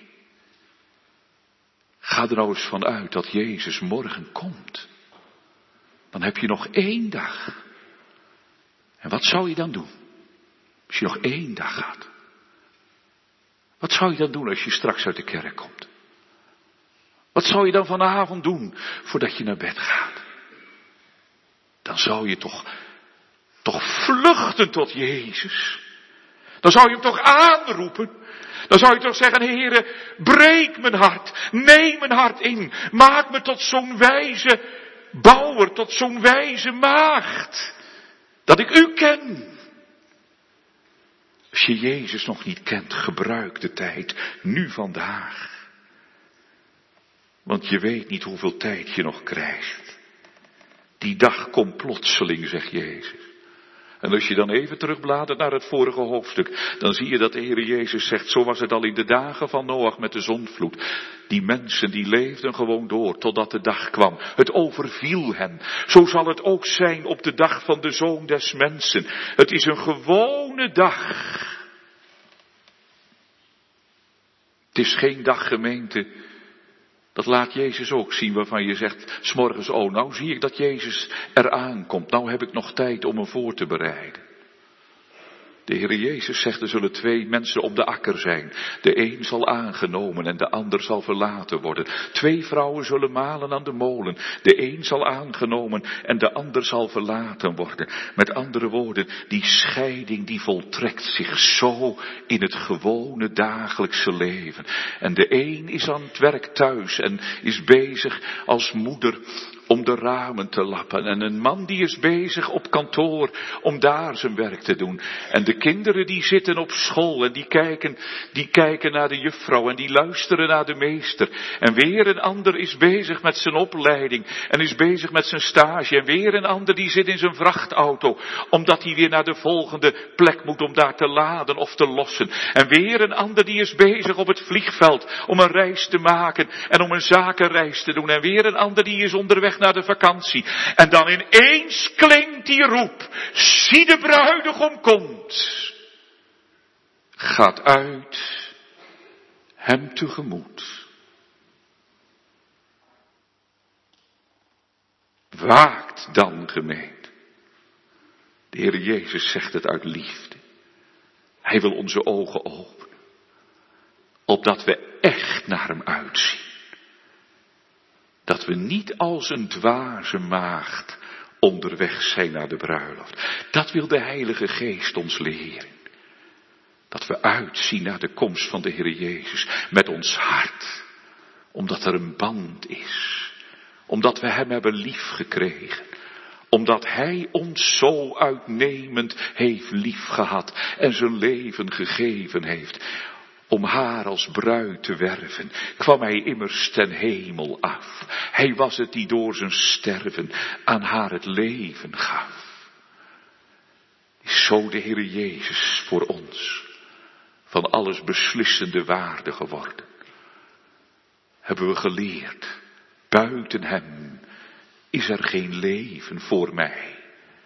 Ga er nou eens van uit dat Jezus morgen komt. Dan heb je nog 1 dag. En wat zou je dan doen? Als je nog 1 dag gaat. Wat zou je dan doen als je straks uit de kerk komt? Wat zou je dan vanavond doen voordat je naar bed gaat? Dan zou je toch vluchten tot Jezus. Dan zou je hem toch aanroepen. Dan zou je toch zeggen, Heere, breek mijn hart. Neem mijn hart in. Maak me tot zo'n wijze bouwer, tot zo'n wijze maagd. Dat ik u ken. Als je Jezus nog niet kent, gebruik de tijd, nu vandaag. Want je weet niet hoeveel tijd je nog krijgt. Die dag komt plotseling, zegt Jezus. En als je dan even terugbladert naar het vorige hoofdstuk, dan zie je dat de Heer Jezus zegt, zo was het al in de dagen van Noach met de zondvloed. Die mensen die leefden gewoon door totdat de dag kwam. Het overviel hen. Zo zal het ook zijn op de dag van de Zoon des Mensen. Het is een gewone dag. Het is geen dag, gemeente. Dat laat Jezus ook zien, waarvan je zegt, 's morgens, oh, nou zie ik dat Jezus eraan komt. Nou heb ik nog tijd om me voor te bereiden. De Heer Jezus zegt, er zullen 2 mensen op de akker zijn. De een zal aangenomen en de ander zal verlaten worden. 2 vrouwen zullen malen aan de molen. De een zal aangenomen en de ander zal verlaten worden. Met andere woorden, die scheiding die voltrekt zich zo in het gewone dagelijkse leven. En de een is aan het werk thuis en is bezig als moeder om de ramen te lappen. En een man die is bezig op kantoor om daar zijn werk te doen. En de kinderen die zitten op school en die kijken naar de juffrouw en die luisteren naar de meester. En weer een ander is bezig met zijn opleiding en is bezig met zijn stage. En weer een ander die zit in zijn vrachtauto, omdat hij weer naar de volgende plek moet om daar te laden of te lossen. En weer een ander die is bezig op het vliegveld om een reis te maken en om een zakenreis te doen. En weer een ander die is onderweg naar de vakantie. En dan ineens klinkt die roep: zie, de bruidegom komt. Gaat uit hem tegemoet. Waakt dan, gemeente. De Heer Jezus zegt het uit liefde. Hij wil onze ogen openen, opdat we echt naar hem uitzien. Dat we niet als een dwaze maagd onderweg zijn naar de bruiloft. Dat wil de Heilige Geest ons leren. Dat we uitzien naar de komst van de Heer Jezus met ons hart. Omdat er een band is. Omdat we hem hebben liefgekregen. Omdat hij ons zo uitnemend heeft liefgehad en zijn leven gegeven heeft. Om haar als bruid te werven, kwam hij immers ten hemel af. Hij was het die door zijn sterven aan haar het leven gaf. Is zo de Heer Jezus voor ons van alles beslissende waarde geworden. Hebben we geleerd, buiten hem is er geen leven voor mij.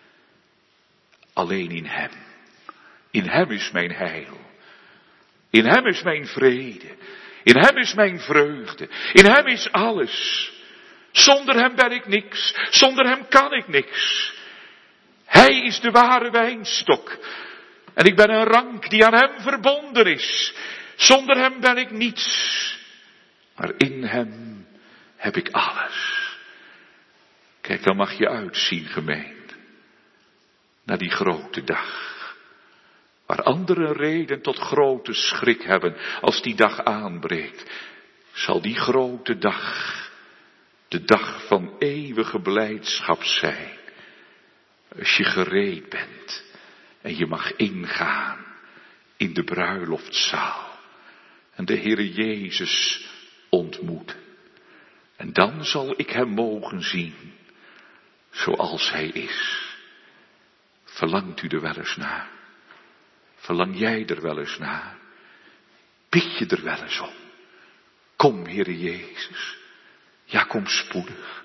Alleen in hem. In hem is mijn heil. In hem is mijn vrede. In hem is mijn vreugde. In hem is alles. Zonder hem ben ik niks. Zonder hem kan ik niks. Hij is de ware wijnstok. En ik ben een rank die aan hem verbonden is. Zonder hem ben ik niets. Maar in hem heb ik alles. Kijk, dan mag je uitzien, gemeente. Naar die grote dag. Waar anderen reden tot grote schrik hebben als die dag aanbreekt, zal die grote dag de dag van eeuwige blijdschap zijn. Als je gereed bent en je mag ingaan in de bruiloftzaal en de Heere Jezus ontmoeten. En dan zal ik hem mogen zien zoals hij is. Verlangt u er wel eens naar? Verlang jij er wel eens naar? Bid je er wel eens om? Kom, Heere Jezus. Ja, kom spoedig.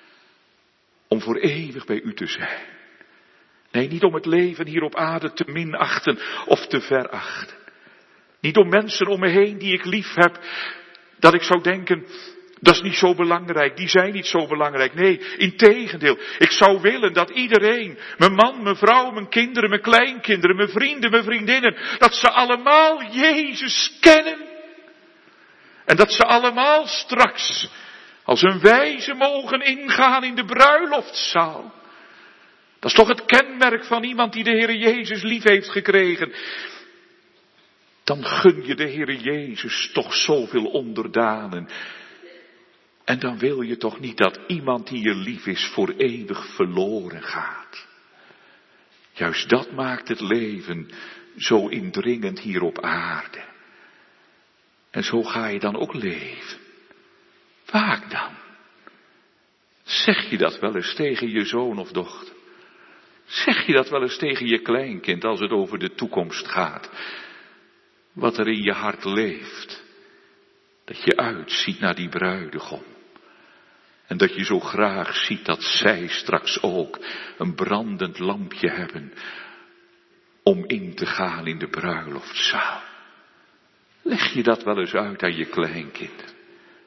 Om voor eeuwig bij u te zijn. Nee, niet om het leven hier op aarde te minachten of te verachten. Niet om mensen om me heen die ik lief heb, dat ik zou denken, dat is niet zo belangrijk, die zijn niet zo belangrijk. Nee, integendeel, ik zou willen dat iedereen, mijn man, mijn vrouw, mijn kinderen, mijn kleinkinderen, mijn vrienden, mijn vriendinnen, dat ze allemaal Jezus kennen. En dat ze allemaal straks als een wijze mogen ingaan in de bruiloftzaal. Dat is toch het kenmerk van iemand die de Heere Jezus lief heeft gekregen. Dan gun je de Heere Jezus toch zoveel onderdanen. En dan wil je toch niet dat iemand die je lief is voor eeuwig verloren gaat. Juist dat maakt het leven zo indringend hier op aarde. En zo ga je dan ook leven. Waak dan. Zeg je dat wel eens tegen je zoon of dochter? Zeg je dat wel eens tegen je kleinkind als het over de toekomst gaat? Wat er in je hart leeft. Dat je uitziet naar die bruidegom. En dat je zo graag ziet dat zij straks ook een brandend lampje hebben om in te gaan in de bruiloftzaal. Leg je dat wel eens uit aan je kleinkind.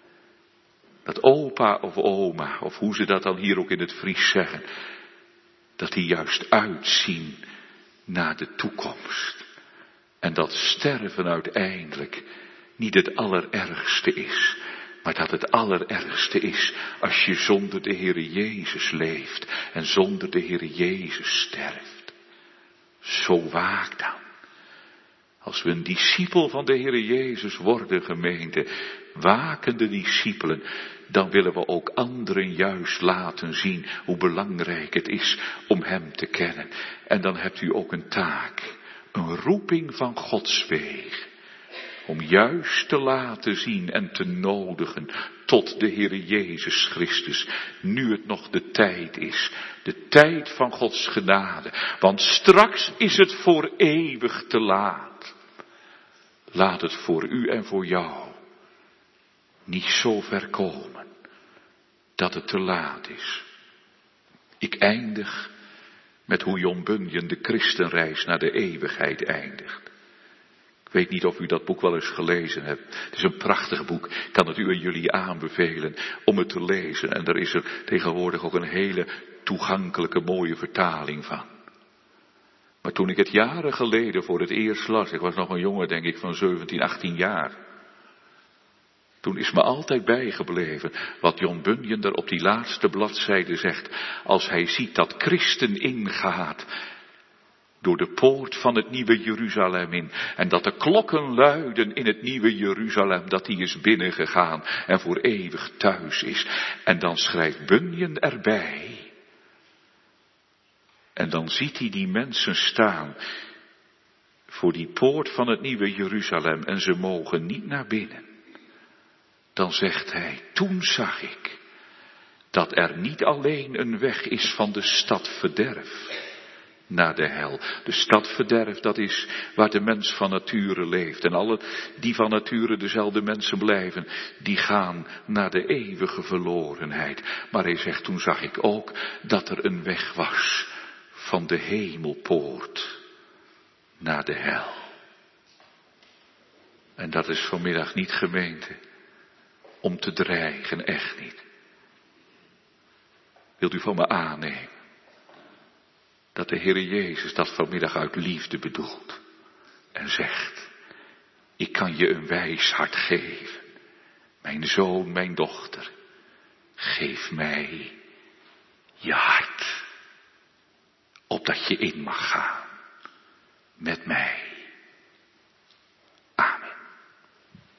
Dat opa of oma, of hoe ze dat dan hier ook in het Fries zeggen, dat die juist uitzien naar de toekomst. En dat sterven uiteindelijk niet het allerergste is, maar dat het allerergste is als je zonder de Heere Jezus leeft en zonder de Heere Jezus sterft. Zo waak dan. Als we een discipel van de Heere Jezus worden, gemeente, wakende discipelen, dan willen we ook anderen juist laten zien hoe belangrijk het is om Hem te kennen. En dan hebt u ook een taak, een roeping van Gods wegen, om juist te laten zien en te nodigen tot de Heere Jezus Christus, nu het nog de tijd is, de tijd van Gods genade, want straks is het voor eeuwig te laat. Laat het voor u en voor jou niet zo ver komen dat het te laat is. Ik eindig met hoe John Bunyan de christenreis naar de eeuwigheid eindigt. Ik weet niet of u dat boek wel eens gelezen hebt. Het is een prachtig boek. Ik kan het u en jullie aanbevelen om het te lezen. En er is er tegenwoordig ook een hele toegankelijke mooie vertaling van. Maar toen ik het jaren geleden voor het eerst las, ik was nog een jongen denk ik van 17, 18 jaar. Toen is me altijd bijgebleven wat John Bunyan er op die laatste bladzijde zegt. Als hij ziet dat Christen ingaat door de poort van het nieuwe Jeruzalem in. En dat de klokken luiden in het nieuwe Jeruzalem, dat die is binnengegaan en voor eeuwig thuis is. En dan schrijft Bunyan erbij. En dan ziet hij die mensen staan voor die poort van het nieuwe Jeruzalem en ze mogen niet naar binnen. Dan zegt hij, toen zag ik dat er niet alleen een weg is van de stad verderf naar de hel. De stad verderf, dat is waar de mens van nature leeft. En alle die van nature dezelfde mensen blijven, die gaan naar de eeuwige verlorenheid. Maar hij zegt, toen zag ik ook dat er een weg was van de hemelpoort naar de hel. En dat is vanmiddag niet, gemeente, om te dreigen, echt niet. Wilt u van me aannemen dat de Heere Jezus dat vanmiddag uit liefde bedoelt en zegt, ik kan je een wijs hart geven, mijn zoon, mijn dochter, geef mij je hart, opdat je in mag gaan met mij.